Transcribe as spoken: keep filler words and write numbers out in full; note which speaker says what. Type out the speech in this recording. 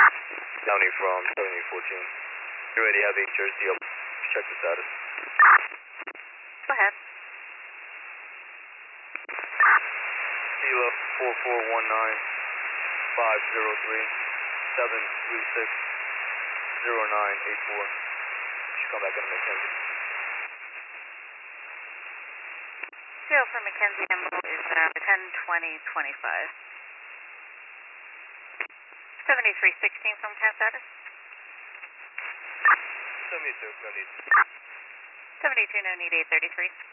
Speaker 1: County from seventy fourteen. You're ready, have H R C up. Check the status.
Speaker 2: Go ahead.
Speaker 1: Sela four four one nine five zero three seven three six zero nine eight four. Should come back in McKenzie.
Speaker 2: Zero for McKenzie M O is uh, ten twenty twenty-five. seventy-three sixteen from cat status.
Speaker 1: seventy-two, no need.
Speaker 2: seventy-two, no need, eight thirty-three.